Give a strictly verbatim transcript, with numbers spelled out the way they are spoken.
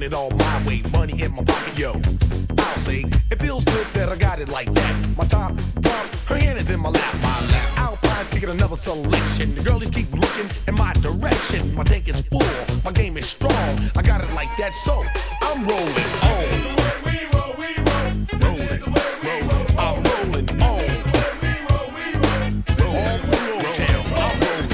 it all my way. Money in my pocket, yo. I'll say it feels good that I got it like that. My top drop, her hand is in my lap. My lap. Alpine picking another selection. The girlies keep looking in my direction. My tank is full, my game is strong. I got it like that, so I'm rolling on.